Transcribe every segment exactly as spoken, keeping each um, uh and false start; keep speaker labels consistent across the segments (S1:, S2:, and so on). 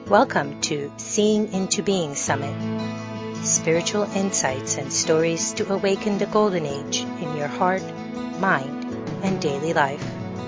S1: Welcome to Seeing into Being Summit, spiritual insights and stories to awaken the golden age in your heart, mind, and daily life.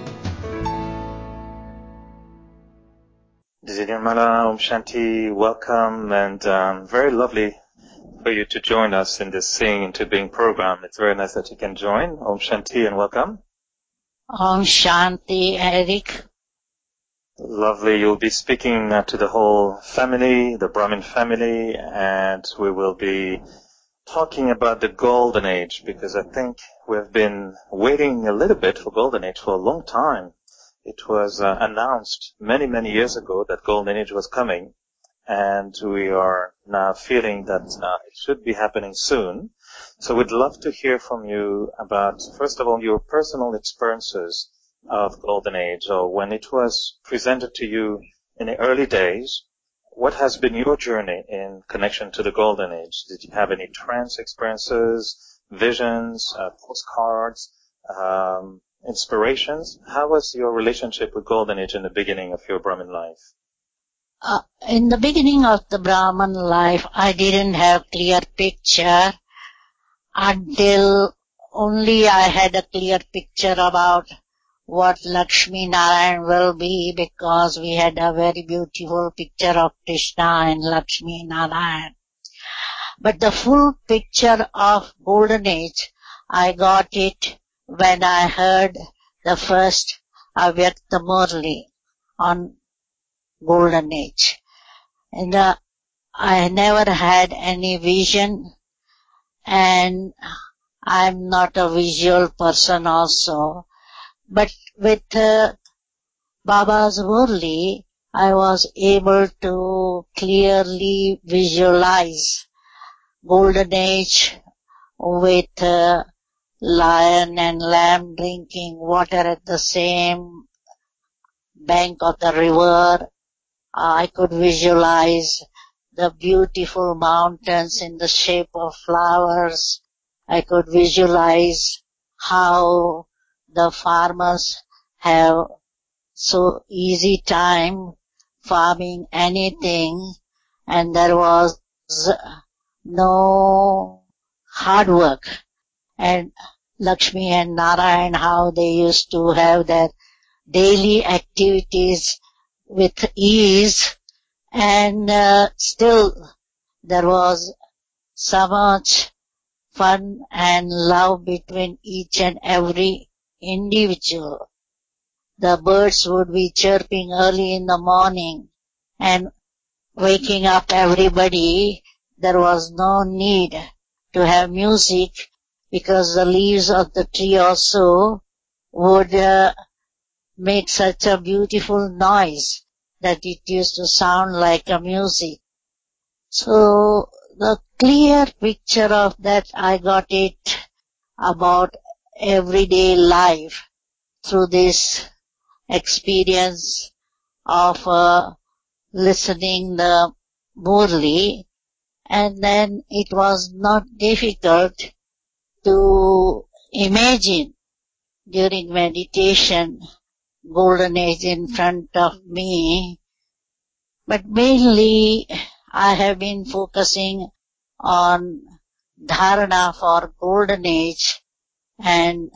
S2: Nirmala, Om Shanti, welcome, and um, very lovely for you to join us in this Seeing into Being program. It's very nice that you can join. Om Shanti and welcome.
S3: Om Shanti, Eric.
S2: Lovely. You'll be speaking uh, to the whole family, the Brahmin family, and we will be talking about the Golden Age, because I think we've been waiting a little bit for Golden Age for a long time. It was uh, announced many, many years ago that Golden Age was coming, and we are now feeling that uh, it should be happening soon. So we'd love to hear from you about, first of all, your personal experiences of Golden Age, or when it was presented to you in the early days. What has been your journey in connection to the Golden Age? Did you have any trance experiences, visions, uh, postcards, um, inspirations? How was your relationship with Golden Age in the beginning of your Brahmin life?
S3: Uh, in the beginning of the Brahman life, I didn't have clear picture until only I had a clear picture about what Lakshmi Narayan will be, because we had a very beautiful picture of Krishna and Lakshmi Narayan. But the full picture of Golden Age, I got it when I heard the first Avyakta Murli on Golden Age. And uh, I never had any vision, and I'm not a visual person also. But with uh, Baba's Murli, I was able to clearly visualize Golden Age with uh, lion and lamb drinking water at the same bank of the river. I could visualize the beautiful mountains in the shape of flowers. I could visualize how the farmers have so easy time farming anything, and there was no hard work. And Lakshmi and Narayan, how they used to have their daily activities with ease, and uh, still there was so much fun and love between each and every individual. The birds would be chirping early in the morning and waking up everybody. There was no need to have music, because the leaves of the tree also would uh, make such a beautiful noise that it used to sound like a music. So the clear picture of that, I got it about everyday life through this experience of uh, listening the Murli, and then it was not difficult to imagine during meditation Golden Age in front of me. But mainly I have been focusing on dharana for Golden Age, and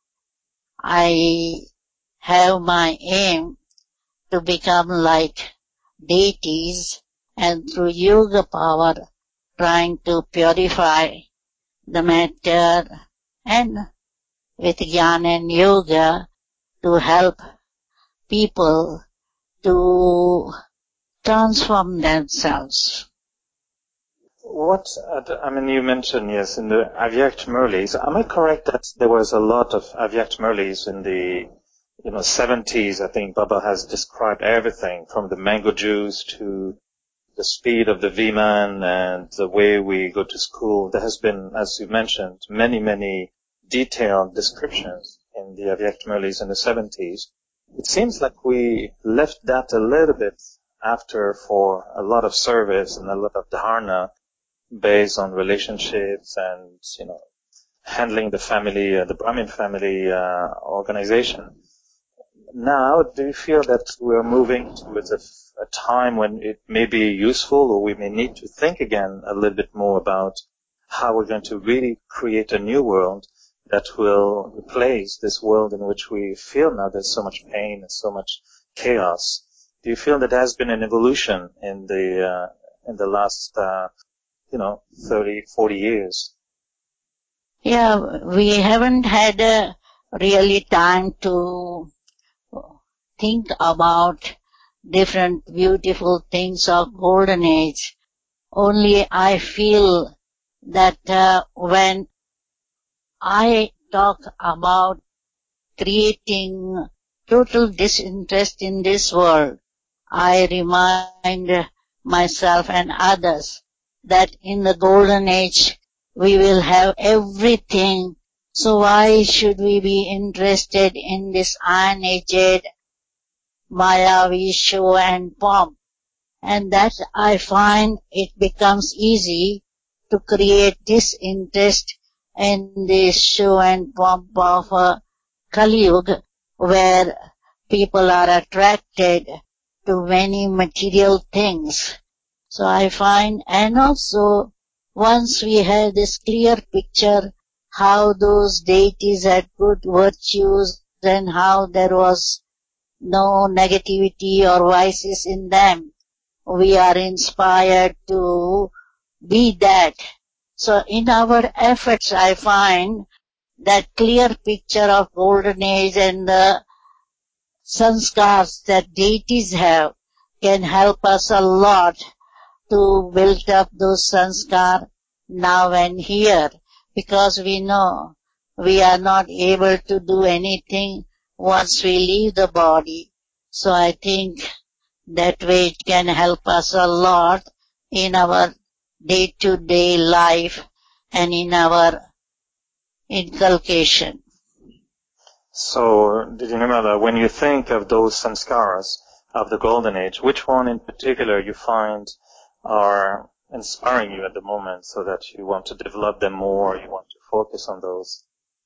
S3: I have my aim to become like deities, and through yoga power trying to purify the matter, and with jnana and yoga to help people to transform themselves.
S2: What, uh, I mean, you mentioned, yes, in the Avyakt Murlis. Am I correct that there was a lot of Avyakt Murlis in the, you know, seventies? I think Baba has described everything from the mango juice to the speed of the V-man and the way we go to school. There has been, as you mentioned, many, many detailed descriptions in the Avyakt Murlis in the seventies. It seems like we left that a little bit after for a lot of service and a lot of dharana based on relationships and, you know, handling the family, uh, the Brahmin family uh, organization. now, do you feel that we're moving towards a, a time when it may be useful, or we may need to think again a little bit more about how we're going to really create a new world that will replace this world in which we feel now there's so much pain and so much chaos? Do you feel that there has been an evolution in the uh, in the last, uh, you know, thirty, forty years?
S3: Yeah, we haven't had a really time to think about different beautiful things of golden age. Only I feel that uh, when I talk about creating total disinterest in this world, I remind myself and others that in the golden age we will have everything. So why should we be interested in this iron-aged Mayavi show and pomp? And that I find it becomes easy to create disinterest in this show and pomp of a Kali Yuga, where people are attracted to many material things. So I find, and also once we have this clear picture how those deities had good virtues and how there was no negativity or vices in them, we are inspired to be that. So in our efforts, I find that clear picture of golden age and the sanskars that deities have can help us a lot to build up those sanskar now and here, because we know we are not able to do anything once we leave the body. So I think that way it can help us a lot in our day-to-day life and in our inculcation.
S2: So, did you remember, when you think of those sanskaras of the Golden Age, which one in particular you find are inspiring you at the moment so that you want to develop them more, you want to focus on those?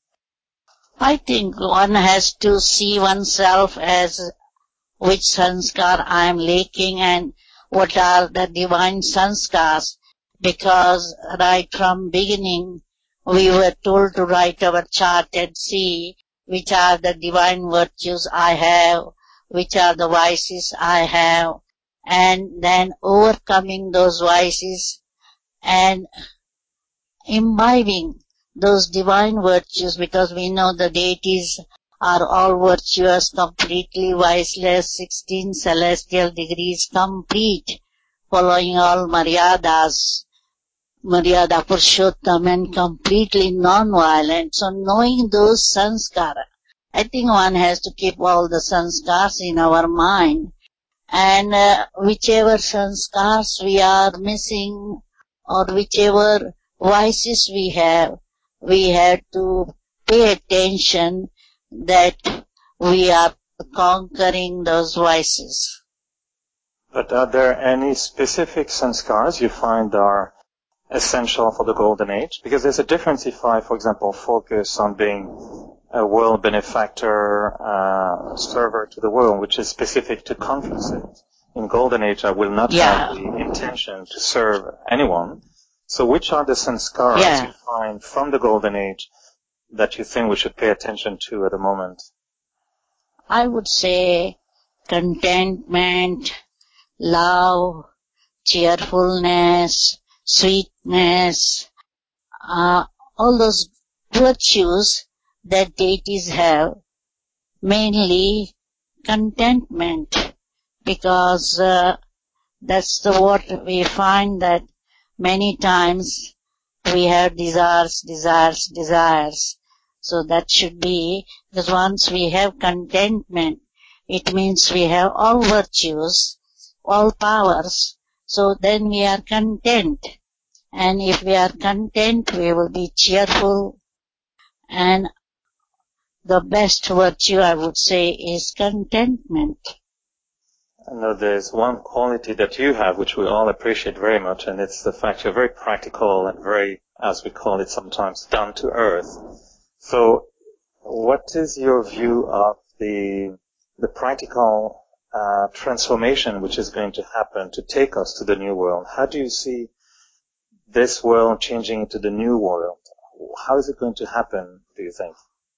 S3: I think one has to see oneself as which sanskar I am lacking and what are the divine sanskars, because right from beginning we were told to write our chart and see which are the divine virtues I have, which are the vices I have, and then overcoming those vices and imbibing those divine virtues, because we know the deities are all virtuous, completely viceless, sixteen celestial degrees complete, following all Maryadas, Maryada Purushottam, and completely non-violent. So knowing those sanskara, I think one has to keep all the sanskars in our mind, and uh, whichever sanskars we are missing or whichever vices we have, we have to pay attention that we are conquering those vices.
S2: But are there any specific sanskars you find are essential for the Golden Age? Because there's a difference if I, for example, focus on being a world benefactor, uh, server to the world, which is specific to Confucius. In Golden Age, I will not
S3: Yeah.
S2: have the intention to serve anyone. So which are the sanskaras
S3: Yeah.
S2: you find from the Golden Age that you think we should pay attention to at the moment?
S3: I would say contentment, love, cheerfulness, sweetness, uh, all those virtues that deities have, mainly contentment, because uh, that's the what we find that many times we have desires, desires, desires. So that should be, because once we have contentment, it means we have all virtues, all powers. So then we are content. And if we are content, we will be cheerful. And the best virtue, I would say, is contentment.
S2: I know there's one quality that you have which we all appreciate very much, and it's the fact you're very practical and very, as we call it sometimes, down to earth. So what is your view of the the practical uh, transformation which is going to happen to take us to the new world. How do you see this world changing into the new world? How is it going to happen, do you think?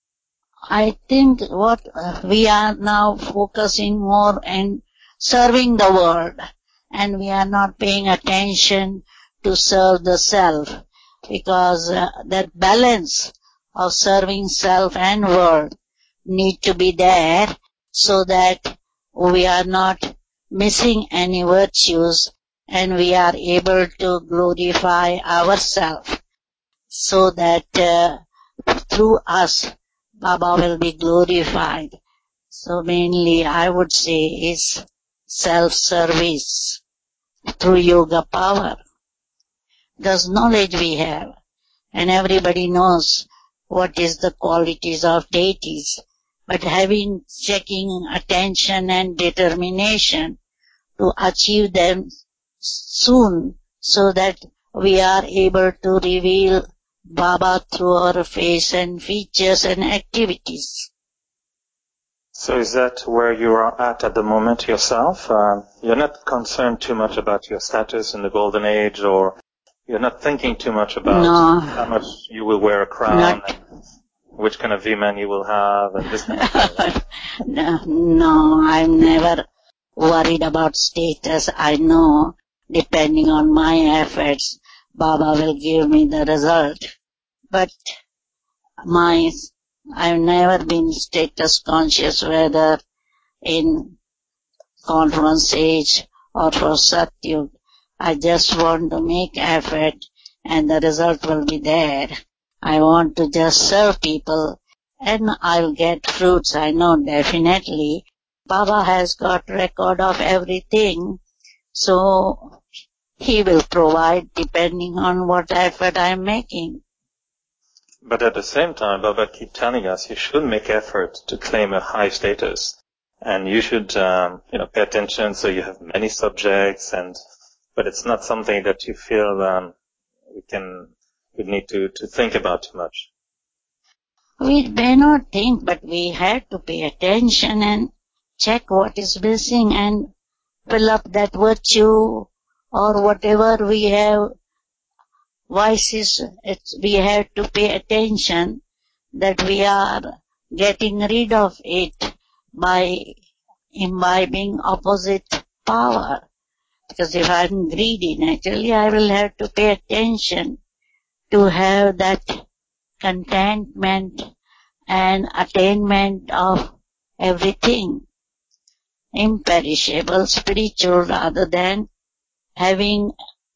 S3: I think what uh, we are now focusing more in serving the world, and we are not paying attention to serve the self, because uh, that balance of serving self and world need to be there so that we are not missing any virtues and we are able to glorify ourselves so that uh, through us Baba will be glorified. So mainly I would say is self-service through yoga power. Because knowledge we have, and everybody knows what is the qualities of deities, but having checking attention and determination to achieve them soon so that we are able to reveal Baba through our face and features and activities.
S2: So is that where you are at at the moment yourself? Uh, you're not concerned too much about your status in the Golden Age, or you're not thinking too much about
S3: no,
S2: how much you will wear a crown
S3: not,
S2: and which kind of V-man you will have and this kind of thing, right?
S3: no, no, I'm never worried about status. I know depending on my efforts, Baba will give me the result. But my, I've never been status conscious, whether in conference age or for Satyug. I just want to make effort and the result will be there. I want to just serve people and I'll get fruits. I know definitely. Baba has got record of everything, so he will provide depending on what effort I'm making.
S2: But at the same time, Baba keep telling us you should make effort to claim a high status. And you should, um, you know, pay attention so you have many subjects, and but it's not something that you feel um, we can we need to, to think about too much.
S3: We may not think, but we have to pay attention and check what is missing and fill up that virtue or whatever we have vices. It's, we have to pay attention that we are getting rid of it by imbibing opposite power. Because if I'm greedy, naturally I will have to pay attention to have that contentment and attainment of everything, imperishable, spiritual, rather than having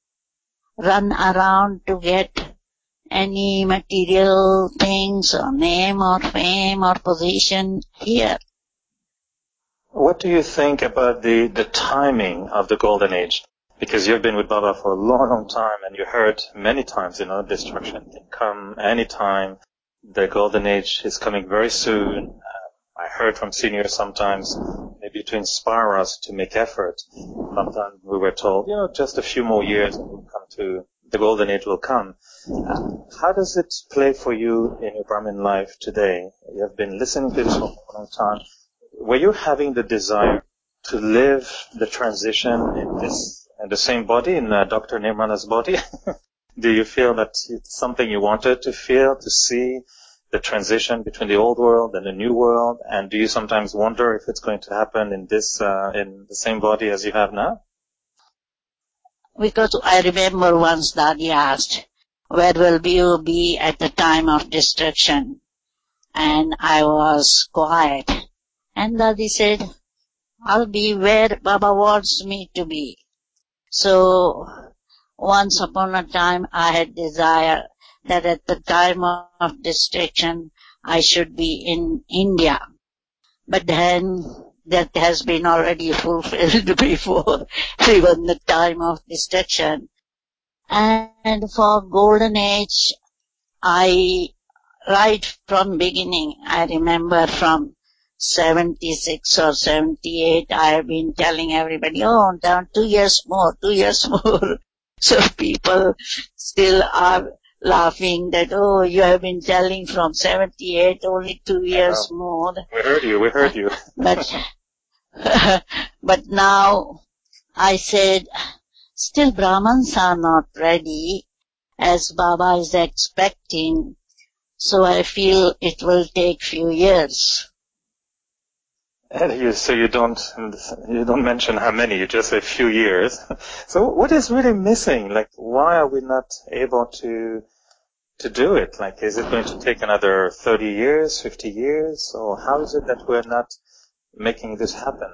S3: run around to get any material things or name or fame or position here.
S2: What do you think about the, the timing of the Golden Age? Because you've been with Baba for a long, long time, and you heard many times, you know, destruction can come anytime. The Golden Age is coming very soon. Uh, I heard from seniors sometimes, maybe to inspire us to make effort. Sometimes we were told, you know, just a few more years and we'll come to, the Golden Age will come. Uh, how does it play for you in your Brahmin life today? You have been listening to this for a long time. Were you having the desire to live the transition in this, in the same body, in uh, Doctor Nirmala's body? Do you feel that it's something you wanted to feel, to see the transition between the old world and the new world? And do you sometimes wonder if it's going to happen in this, uh, in the same body as you have now?
S3: Because I remember once Daddy asked, where will you be at the time of destruction? And I was quiet. And Daddy said, I'll be where Baba wants me to be. So, once upon a time I had desire that at the time of destruction I should be in India. But then that has been already fulfilled before even the time of destruction. And for Golden Age, I, right from beginning, I remember from seventy-six or seventy-eight, I have been telling everybody, oh, down two years more, two years more. So people still are laughing that, oh, you have been telling from seventy-eight, only two years more.
S2: We heard you, we heard you.
S3: but, but now I said, still Brahmins are not ready as Baba is expecting. So I feel it will take few years.
S2: And you, so you don't, you don't mention how many, you just say few years. So what is really missing? Like, why are we not able to, to do it? Like, is it going to take another thirty years, fifty years? Or how is it that we're not making this happen?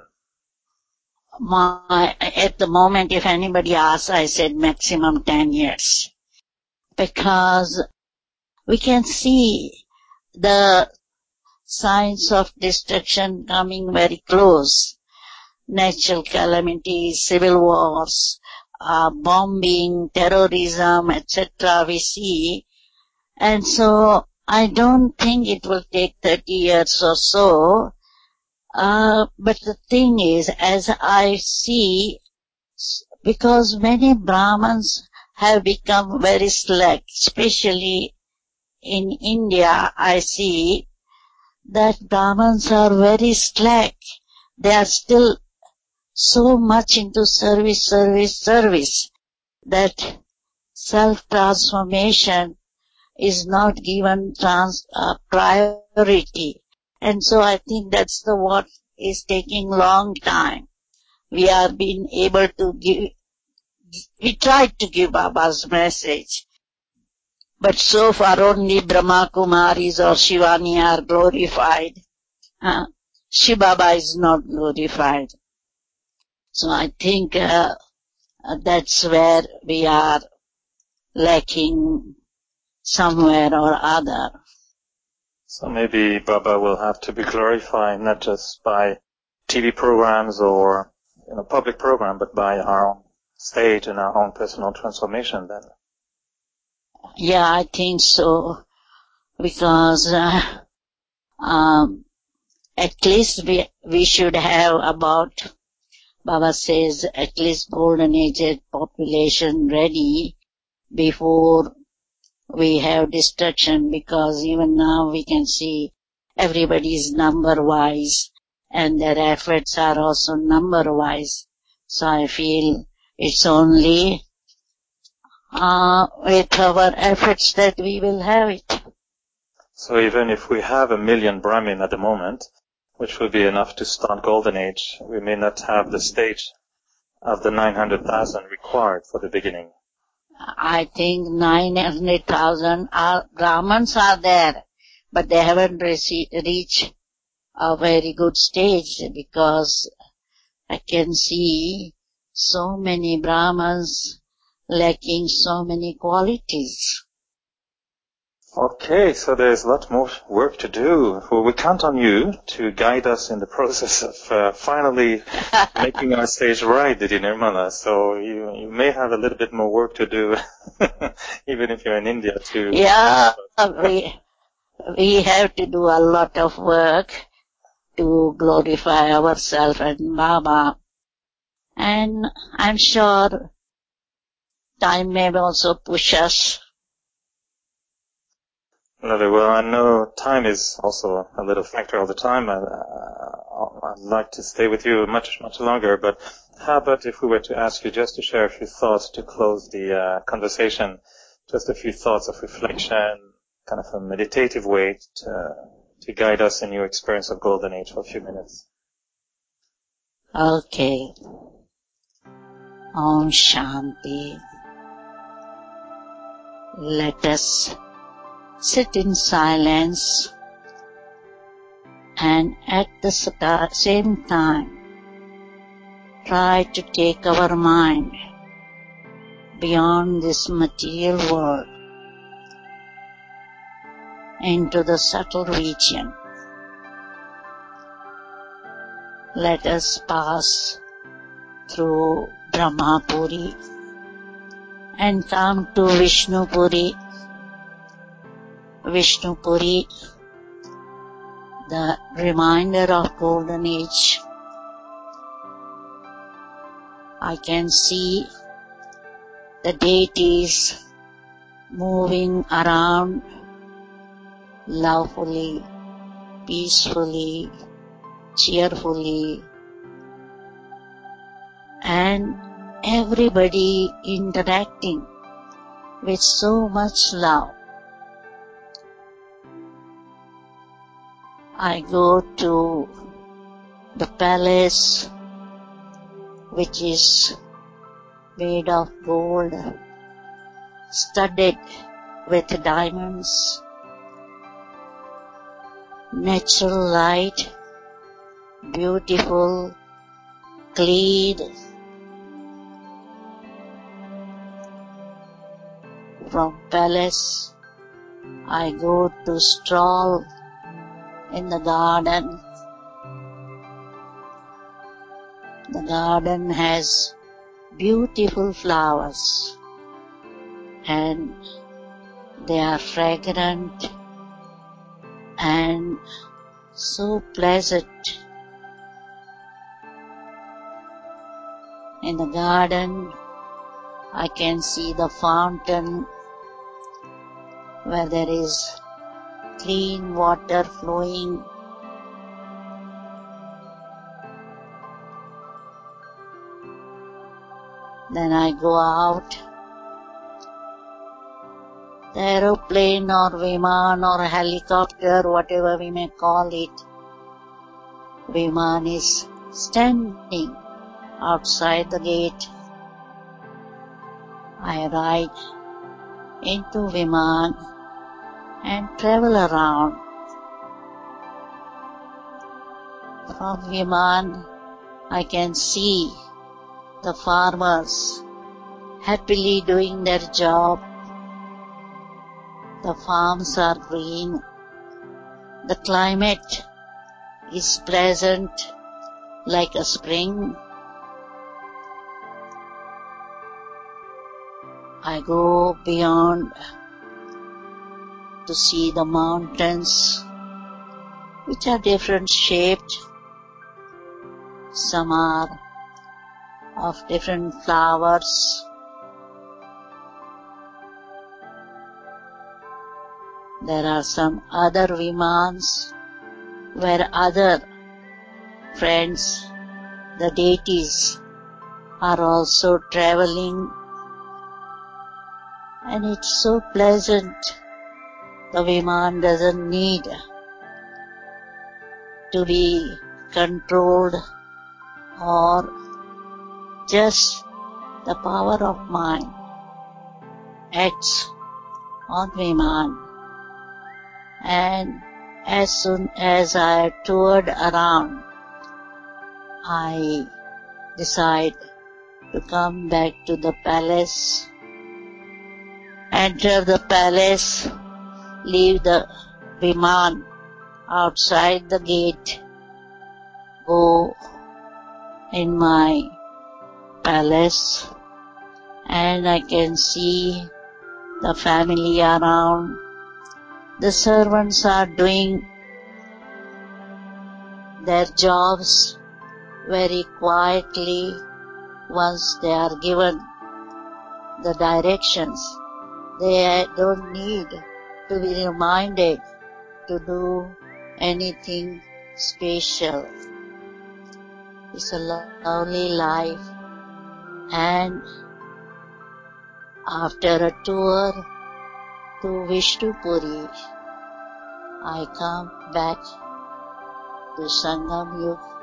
S3: My, at the moment, if anybody asks, I said maximum ten years. Because we can see the signs of destruction coming very close. Natural calamities, civil wars, uh, bombing, terrorism, et cetera we see. And so I don't think it will take thirty years or so. Uh, but the thing is, as I see, because many Brahmins have become very slack, especially in India, I see that Brahmins are very slack. They are still so much into service, service, service that self-transformation is not given trans, uh, priority. And so I think that's the what is taking long time. We are being able to give, we tried to give Baba's message, but so far only Brahma Kumaris or Shivani are glorified. Uh, Shiv Baba is not glorified. So I think uh, that's where we are lacking somewhere or other.
S2: So maybe Baba will have to be glorified not just by T V programs or, you know, public program, but by our own stage and our own personal transformation then.
S3: Yeah, I think so. Because uh, um, at least we, we should have about, Baba says, at least golden age population ready before we have destruction, because even now we can see everybody is number wise and their efforts are also number wise. So I feel it's only uh, with our efforts that we will have it.
S2: So even if we have a million Brahmin at the moment, which would be enough to start Golden Age, we may not have the stage of the nine hundred thousand required for the beginning.
S3: I think nine hundred thousand are, Brahmins are there, but they haven't rece- reached a very good stage, because I can see so many Brahmins lacking so many qualities.
S2: Okay, so there's a lot more work to do. Well, we count on you to guide us in the process of uh, finally making our stage right, Didi Nirmala. So you, you may have a little bit more work to do, even if you're in India too.
S3: Yeah, we, we have to do a lot of work to glorify ourselves and Baba. And I'm sure time may also push us.
S2: Lovely. Well, I know time is also a little factor all the time. I, uh, I'd like to stay with you much, much longer, but how about if we were to ask you just to share a few thoughts to close the uh, conversation, just a few thoughts of reflection, kind of a meditative way to, to guide us in your experience of Golden Age for a few minutes.
S3: Okay. Om Shanti. Let us sit in silence and at the same time try to take our mind beyond this material world into the subtle region. Let us pass through Brahmapuri and come to Vishnupuri. Vishnupuri, the reminder of Golden Age. I can see the deities moving around lovefully, peacefully, cheerfully, and everybody interacting with so much love. I go to the palace, which is made of gold, studded with diamonds, natural light, beautiful, clean. From palace, I go to stroll in the garden. The garden has beautiful flowers and they are fragrant and so pleasant. In the garden, I can see the fountain where there is clean water flowing. Then I go out. The aeroplane or Viman or helicopter, whatever we may call it, Viman is standing outside the gate. I ride into Viman and travel around. From Viman, I can see the farmers happily doing their job. The farms are green. The climate is pleasant like a spring. I go beyond to see the mountains, which are different shaped. Some are of different flowers. There are some other Vimans where other friends, the deities, are also traveling, and it's so pleasant. The Viman doesn't need to be controlled, or just the power of mind acts on Viman. And as soon as I toured around, I decide to come back to the palace, enter the palace, leave the Viman outside the gate, go in my palace, and I can see the family around. The servants are doing their jobs very quietly once they are given the directions. They don't need to be reminded to do anything special. It's a lovely life, and after a tour to Vishnupuri, I come back to Sangam Yuga.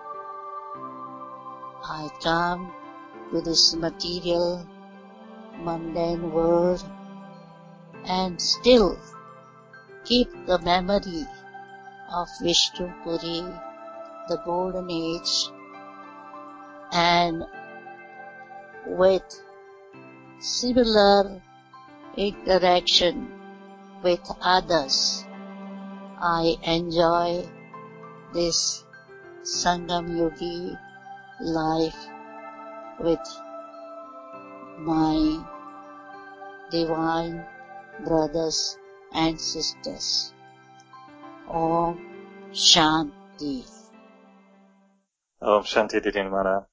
S3: I come to this material, mundane world and still keep the memory of Vishnupuri, the golden age, and with similar interaction with others, I enjoy this Sangam Yogi life with my divine brothers and sisters. Om Shanti.
S2: Om Shanti Didi Mana.